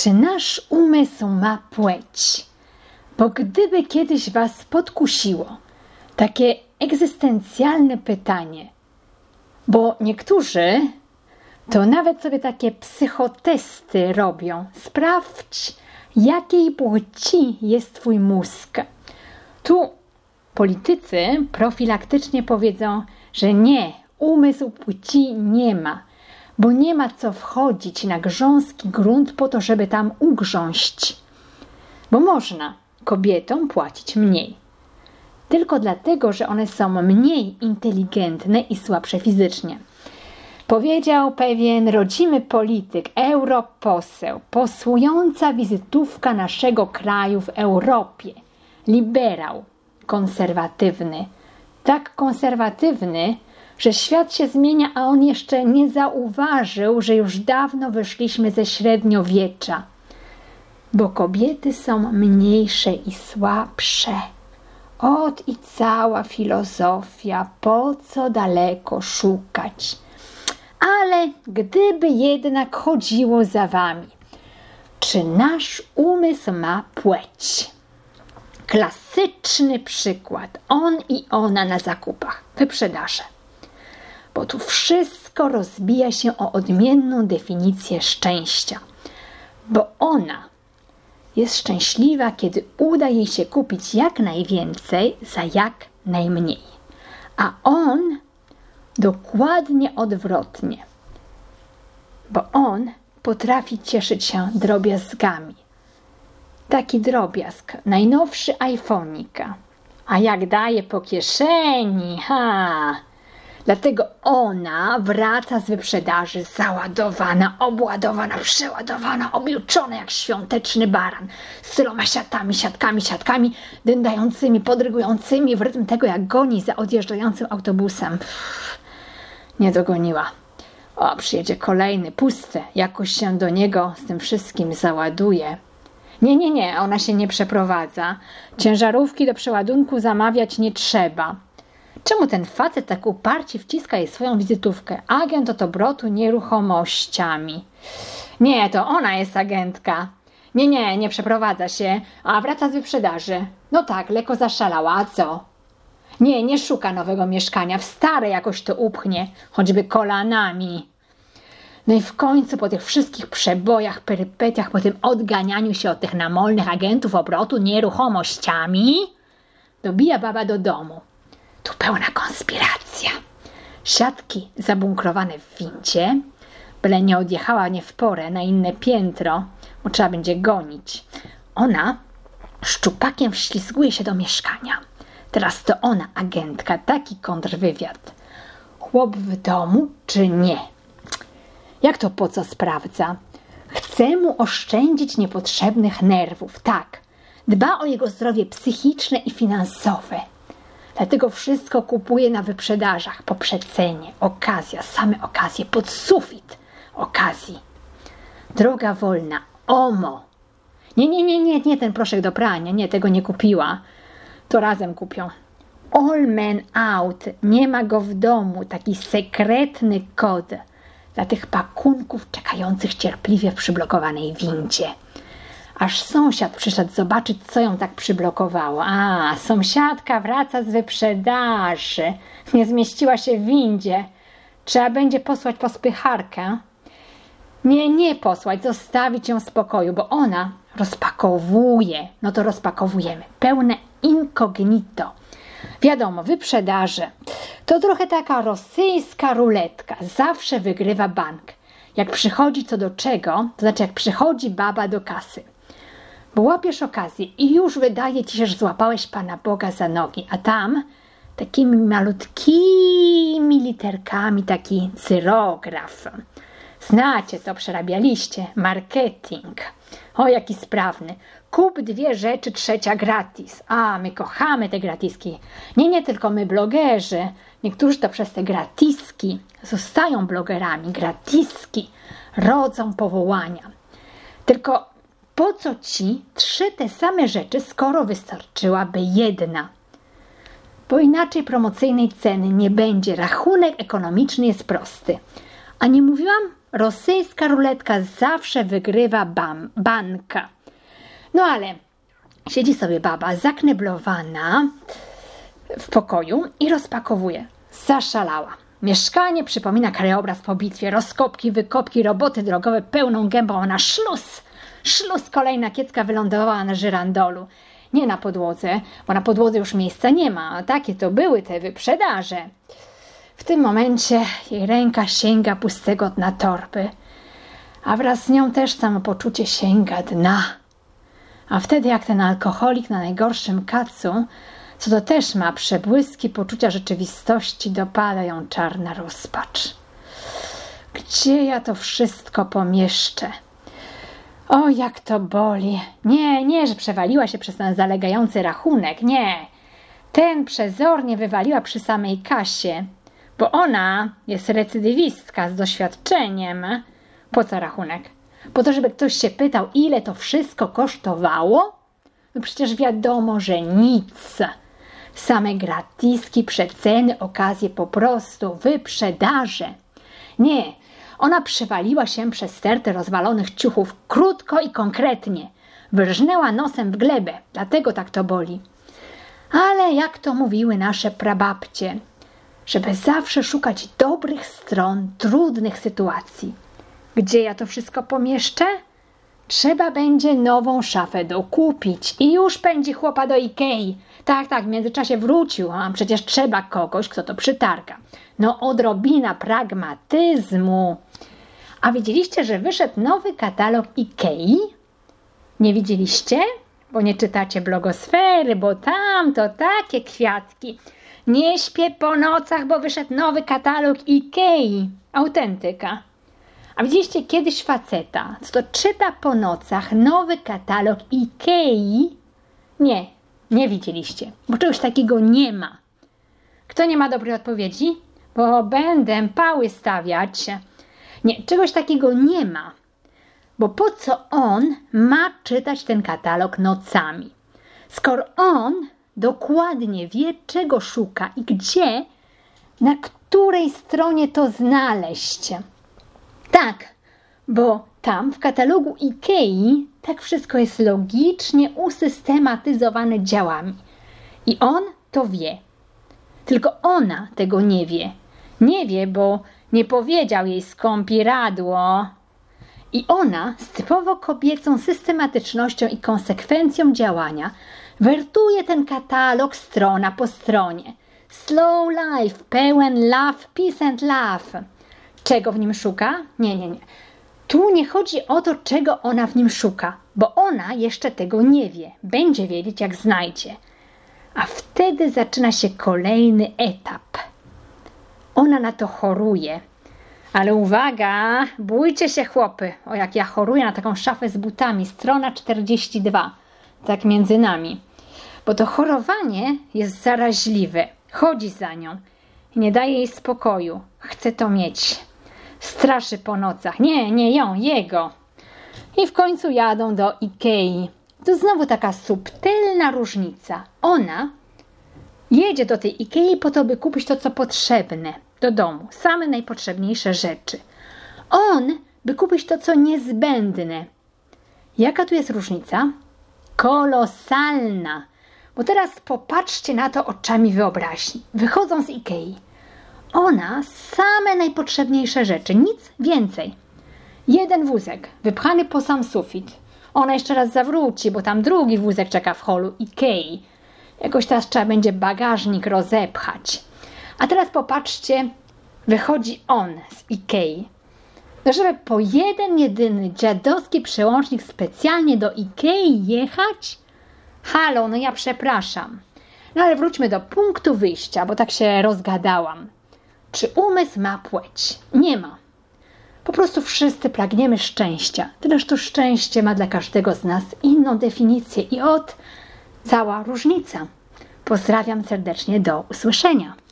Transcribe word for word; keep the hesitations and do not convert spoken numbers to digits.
Czy nasz umysł ma płeć? Bo gdyby kiedyś was podkusiło takie egzystencjalne pytanie, bo niektórzy to nawet sobie takie psychotesty robią. Sprawdź, jakiej płci jest twój mózg. Tu politycy profilaktycznie powiedzą, że nie, umysł płci nie ma, bo nie ma co wchodzić na grząski grunt po to, żeby tam ugrząść. Bo można kobietom płacić mniej. Tylko dlatego, że one są mniej inteligentne i słabsze fizycznie. Powiedział pewien rodzimy polityk, europoseł, posłująca wizytówka naszego kraju w Europie. Liberał, konserwatywny. Tak konserwatywny, że świat się zmienia, a on jeszcze nie zauważył, że już dawno wyszliśmy ze średniowiecza. Bo kobiety są mniejsze i słabsze. Ot i cała filozofia, po co daleko szukać. Ale gdyby jednak chodziło za wami, czy nasz umysł ma płeć? Klasyczny przykład, on i ona na zakupach, wyprzedaże. Bo tu wszystko rozbija się o odmienną definicję szczęścia. Bo ona jest szczęśliwa, kiedy uda jej się kupić jak najwięcej za jak najmniej. A on dokładnie odwrotnie. Bo on potrafi cieszyć się drobiazgami. Taki drobiazg, najnowszy iPhone'ika. A jak daje po kieszeni, ha! Dlatego ona wraca z wyprzedaży załadowana, obładowana, przeładowana, objuczona jak świąteczny baran. Z tyloma siatami, siatkami, siatkami, dędającymi, podrygującymi w rytm tego, jak goni za odjeżdżającym autobusem. Pff, nie dogoniła. O, przyjedzie kolejny, pusty. Jakoś się do niego z tym wszystkim załaduje. Nie, nie, nie, ona się nie przeprowadza. Ciężarówki do przeładunku zamawiać nie trzeba. Czemu ten facet tak uparcie wciska jej swoją wizytówkę? Agent od obrotu nieruchomościami. Nie, to ona jest agentka. Nie, nie, nie przeprowadza się, a wraca z wyprzedaży. No tak, lekko zaszalała, a co? Nie, nie szuka nowego mieszkania, w stare jakoś to upchnie, choćby kolanami. No i w końcu po tych wszystkich przebojach, perypetiach, po tym odganianiu się od tych namolnych agentów obrotu nieruchomościami, dobija baba do domu. Tu pełna konspiracja. Siatki zabunkrowane w windzie, byle nie odjechała nie w porę na inne piętro, bo trzeba będzie gonić. Ona szczupakiem wślizguje się do mieszkania. Teraz to ona, agentka, taki kontrwywiad. Chłop w domu czy nie? Jak to po co sprawdza? Chce mu oszczędzić niepotrzebnych nerwów, tak. Dba o jego zdrowie psychiczne i finansowe. Dlatego wszystko kupuje na wyprzedażach, po przecenie, okazja, same okazje, pod sufit okazji. Droga wolna, Omo. Nie, nie, nie, nie, nie ten proszek do prania, nie, tego nie kupiła. To razem kupią. All men out, nie ma go w domu, taki sekretny kod dla tych pakunków czekających cierpliwie w przyblokowanej windzie. Aż sąsiad przyszedł zobaczyć, co ją tak przyblokowało. A, sąsiadka wraca z wyprzedaży. Nie zmieściła się w windzie. Trzeba będzie posłać po spycharkę. Nie, nie posłać, zostawić ją w spokoju, bo ona rozpakowuje. No to rozpakowujemy. Pełne incognito. Wiadomo, wyprzedaże to trochę taka rosyjska ruletka. Zawsze wygrywa bank. Jak przychodzi co do czego, to znaczy jak przychodzi baba do kasy. Bo łapiesz okazję i już wydaje ci się, że złapałeś Pana Boga za nogi, a tam takimi malutkimi literkami taki cyrograf. Znacie to, przerabialiście. Marketing. O, jaki sprawny. Kup dwie rzeczy, trzecia gratis. A, my kochamy te gratiski. Nie, nie tylko my, blogerzy. Niektórzy to przez te gratiski zostają blogerami. Gratiski rodzą powołania. Tylko po co ci trzy te same rzeczy, skoro wystarczyłaby jedna? Bo inaczej promocyjnej ceny nie będzie. Rachunek ekonomiczny jest prosty. A nie mówiłam, rosyjska ruletka zawsze wygrywa bam, banka. No ale siedzi sobie baba zakneblowana w pokoju i rozpakowuje. Zaszalała. Mieszkanie przypomina krajobraz po bitwie. Rozkopki, wykopki, roboty drogowe pełną gębą. Ona szluz. Szluz, kolejna kiecka wylądowała na żyrandolu. Nie na podłodze, bo na podłodze już miejsca nie ma. Takie to były te wyprzedaże. W tym momencie jej ręka sięga pustego dna torby. A wraz z nią też samopoczucie sięga dna. A wtedy jak ten alkoholik na najgorszym kacu, co to też ma przebłyski poczucia rzeczywistości, dopada ją czarna rozpacz. Gdzie ja to wszystko pomieszczę? O, jak to boli. Nie, nie, że przewaliła się przez ten zalegający rachunek. Nie. Ten przezornie wywaliła przy samej kasie, bo ona jest recydywistka z doświadczeniem. Po co rachunek? Po to, żeby ktoś się pytał, ile to wszystko kosztowało? No przecież wiadomo, że nic. Same gratiski, przeceny, okazje, po prostu wyprzedaże. Nie, ona przewaliła się przez stertę rozwalonych ciuchów krótko i konkretnie. Wyrżnęła nosem w glebę, dlatego tak to boli. Ale jak to mówiły nasze prababcie, żeby zawsze szukać dobrych stron trudnych sytuacji. Gdzie ja to wszystko pomieszczę? Trzeba będzie nową szafę dokupić i już pędzi chłopa do Ikei. Tak, tak, w międzyczasie wrócił, a przecież trzeba kogoś, kto to przytarga. No odrobina pragmatyzmu. A widzieliście, że wyszedł nowy katalog Ikei? Nie widzieliście? Bo nie czytacie blogosfery, bo tam to takie kwiatki. Nie śpię po nocach, bo wyszedł nowy katalog Ikei. Autentyka. A widzieliście kiedyś faceta, co to czyta po nocach nowy katalog Ikei? Nie, nie widzieliście, bo czegoś takiego nie ma. Kto nie ma dobrej odpowiedzi? Bo będę pały stawiać. Nie, czegoś takiego nie ma. Bo po co on ma czytać ten katalog nocami? Skoro on dokładnie wie, czego szuka i gdzie, na której stronie to znaleźć. Tak, bo tam w katalogu Ikei tak wszystko jest logicznie usystematyzowane działami. I on to wie. Tylko ona tego nie wie. Nie wie, bo nie powiedział jej skąpiradło. I ona z typowo kobiecą systematycznością i konsekwencją działania wertuje ten katalog strona po stronie. Slow life, pełen love, peace and love. Czego w nim szuka? Nie, nie, nie. Tu nie chodzi o to, czego ona w nim szuka, bo ona jeszcze tego nie wie. Będzie wiedzieć, jak znajdzie. A wtedy zaczyna się kolejny etap. Ona na to choruje. Ale uwaga, bójcie się chłopy. O, jak ja choruję na taką szafę z butami. Strona czterdzieści dwa. Tak między nami. Bo to chorowanie jest zaraźliwe. Chodzi za nią. Nie daje jej spokoju. Chce to mieć. Straszy po nocach. Nie, nie ją, jego. I w końcu jadą do Ikei. To znowu taka subtelna różnica. Ona jedzie do tej Ikei po to, by kupić to, co potrzebne do domu. Same najpotrzebniejsze rzeczy. On, by kupić to, co niezbędne. Jaka tu jest różnica? Kolosalna. Bo teraz popatrzcie na to oczami wyobraźni. Wychodzą z Ikei. Ona same najpotrzebniejsze rzeczy, nic więcej. Jeden wózek, wypchany po sam sufit. Ona jeszcze raz zawróci, bo tam drugi wózek czeka w holu Ikei. Jakoś teraz trzeba będzie bagażnik rozepchać. A teraz popatrzcie, wychodzi on z Ikei. No żeby po jeden jedyny dziadowski przełącznik specjalnie do Ikei jechać? Halo, no ja przepraszam. No ale wróćmy do punktu wyjścia, bo tak się rozgadałam. Czy umysł ma płeć? Nie ma. Po prostu wszyscy pragniemy szczęścia. Tyleż to szczęście ma dla każdego z nas inną definicję i od cała różnica. Pozdrawiam serdecznie, do usłyszenia.